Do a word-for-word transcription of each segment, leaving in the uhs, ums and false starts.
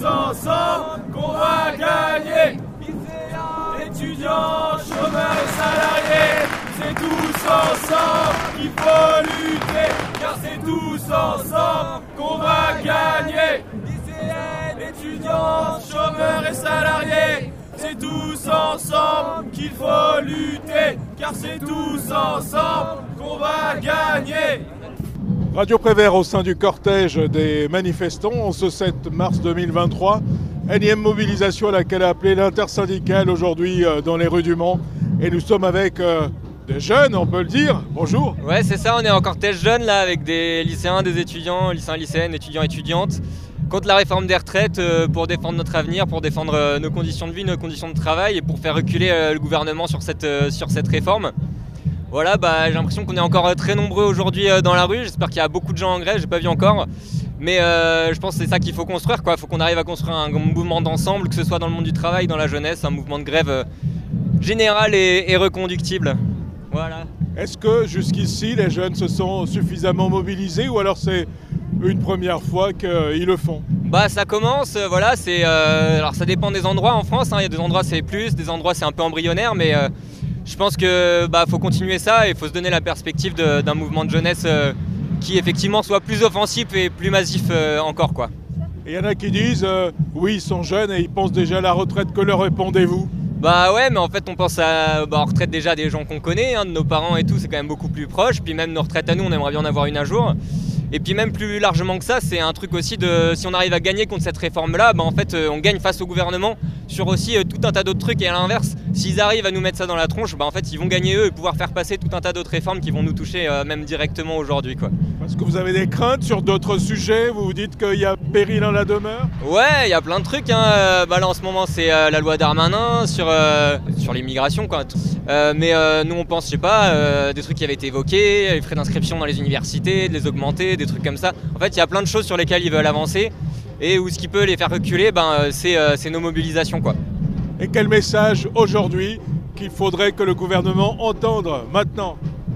ensemble qu'on va gagner. Lycéens, étudiants, chômeurs et salariés, c'est tous ensemble qu'il faut lutter, car c'est tous ensemble qu'on va gagner. Lycéens, étudiants, chômeurs et salariés, c'est tous ensemble qu'il faut lutter, car c'est tous ensemble qu'on va gagner. Radio Prévert au sein du cortège des manifestants en ce sept mars deux mille vingt-trois. Énième mobilisation à laquelle a appelé l'intersyndicale aujourd'hui dans les rues du Mans. Et nous sommes avec euh, des jeunes, on peut le dire. Bonjour. Ouais, c'est ça, on est en cortège jeune là avec des lycéens, des étudiants, lycéens, lycéennes, étudiants, étudiantes, contre la réforme des retraites, euh, pour défendre notre avenir, pour défendre euh, nos conditions de vie, nos conditions de travail et pour faire reculer euh, le gouvernement sur cette, euh, sur cette réforme. Voilà, bah, j'ai l'impression qu'on est encore très nombreux aujourd'hui euh, dans la rue. J'espère qu'il y a beaucoup de gens en grève, j'ai pas vu encore. Mais euh, je pense que c'est ça qu'il faut construire, quoi. Il faut qu'on arrive à construire un mouvement d'ensemble, que ce soit dans le monde du travail, dans la jeunesse, un mouvement de grève euh, général et, et reconductible. Voilà. Est-ce que jusqu'ici les jeunes se sont suffisamment mobilisés ou alors c'est une première fois qu'ils le font? Bah ça commence, euh, voilà, c'est euh, alors ça dépend des endroits en France, hein. Il y a des endroits c'est plus, des endroits c'est un peu embryonnaire, mais euh, je pense que bah faut continuer ça et il faut se donner la perspective de, d'un mouvement de jeunesse euh, qui effectivement soit plus offensif et plus massif euh, encore, quoi. Et il y en a qui disent euh, oui ils sont jeunes et ils pensent déjà à la retraite, que leur répondez-vous? Bah ouais, mais en fait on pense à bah, retraite déjà des gens qu'on connaît, hein, de nos parents et tout, c'est quand même beaucoup plus proche. Puis même nos retraites à nous, on aimerait bien en avoir une un jour. Et puis même plus largement que ça, c'est un truc aussi de si on arrive à gagner contre cette réforme-là, bah en fait euh, on gagne face au gouvernement sur aussi euh, tout un tas d'autres trucs. Et à l'inverse, s'ils arrivent à nous mettre ça dans la tronche, bah en fait ils vont gagner eux et pouvoir faire passer tout un tas d'autres réformes qui vont nous toucher euh, même directement aujourd'hui, quoi. Parce que vous avez des craintes sur d'autres sujets, vous vous dites qu'il y a péril en la demeure? Ouais, il y a plein de trucs, hein. Bah là en ce moment c'est euh, la loi Darmanin sur, euh, sur l'immigration, quoi. Euh, mais euh, nous on pense, je sais pas, euh, des trucs qui avaient été évoqués, les frais d'inscription dans les universités, de les augmenter, des trucs comme ça. En fait il y a plein de choses sur lesquelles ils veulent avancer et où ce qui peut les faire reculer, ben, c'est, euh, c'est nos mobilisations, quoi. Et quel message aujourd'hui qu'il faudrait que le gouvernement entende maintenant?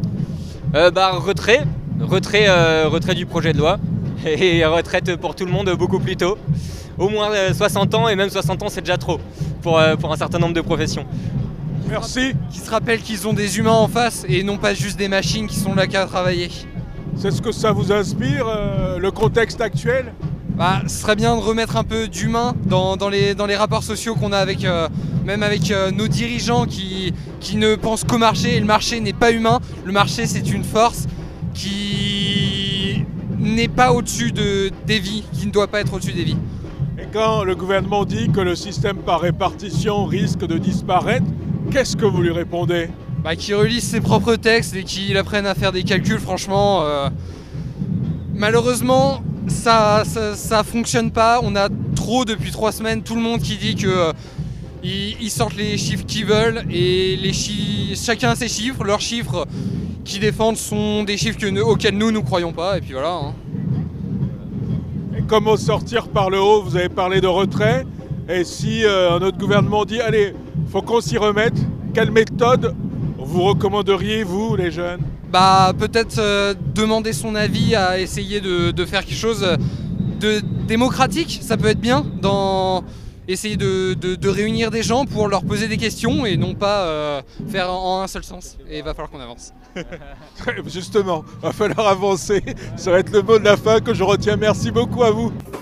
euh, bah, Retrait, retrait, euh, retrait du projet de loi et retraite pour tout le monde beaucoup plus tôt. Au moins soixante ans, et même soixante ans c'est déjà trop pour, euh, pour un certain nombre de professions. Merci. Qui se rappellent qu'ils ont des humains en face et non pas juste des machines qui sont là qu'à travailler. C'est ce que ça vous inspire, euh, le contexte actuel? Bah, ce serait bien de remettre un peu d'humain dans, dans, les, dans les rapports sociaux qu'on a avec, euh, même avec euh, nos dirigeants qui, qui ne pensent qu'au marché. Et le marché n'est pas humain. Le marché, c'est une force qui n'est pas au-dessus de, des vies, qui ne doit pas être au-dessus des vies. Et quand le gouvernement dit que le système par répartition risque de disparaître, qu'est-ce que vous lui répondez? Bah, qu'il relise ses propres textes et qu'il apprenne à faire des calculs, franchement. Euh, malheureusement, ça, ça, ça fonctionne pas. On a trop, depuis trois semaines, tout le monde qui dit que euh, ils, ils sortent les chiffres qu'ils veulent et les chi- chacun a ses chiffres. Leurs chiffres qu'ils défendent sont des chiffres que nous, auxquels nous, nous croyons pas. Et puis voilà. Hein. Et comment sortir par le haut? Vous avez parlé de retrait. Et si euh, notre gouvernement dit, allez, faut qu'on s'y remette, quelle méthode vous recommanderiez, vous, les jeunes? Bah, peut-être euh, demander son avis, à essayer de, de faire quelque chose de démocratique, ça peut être bien, dans essayer de, de, de réunir des gens pour leur poser des questions et non pas euh, faire en un seul sens. Et il va falloir qu'on avance. Justement, il va falloir avancer. Ça va être le mot de la fin que je retiens. Merci beaucoup à vous.